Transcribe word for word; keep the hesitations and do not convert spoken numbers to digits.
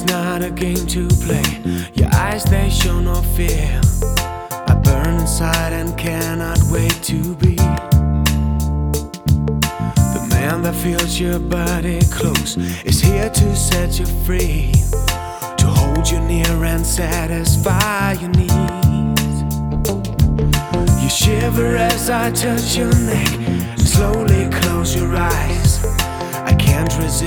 not a game to play. Your eyes, they show no fear. I burn inside and cannot wait to be the man that feels your body close, is here to set you free, to hold you near and satisfy your needs. You shiver as I touch your neck, slowly close your eyes. I can't resist